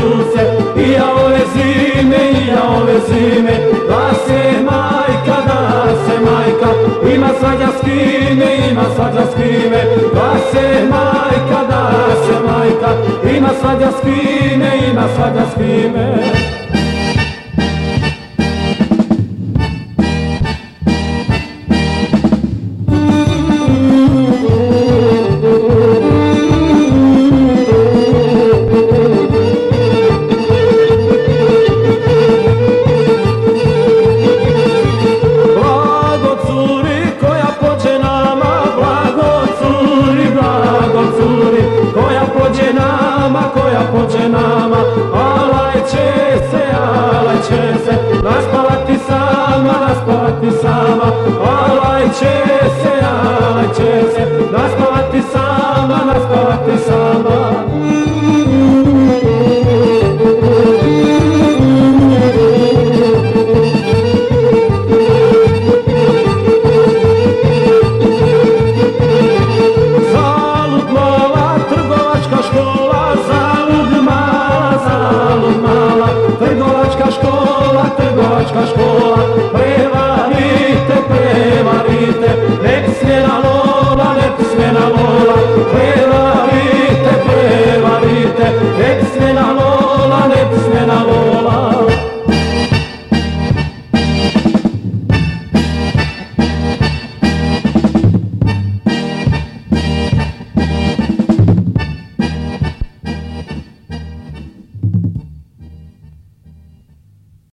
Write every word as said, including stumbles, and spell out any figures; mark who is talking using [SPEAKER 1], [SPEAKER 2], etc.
[SPEAKER 1] se, i ja ove zime, i ja ove zime, da se majka, da se majka, ima svađa s kime, ima svađa s kime, da se majka, da se majka, ima svađa s kime, ima svađa s kime.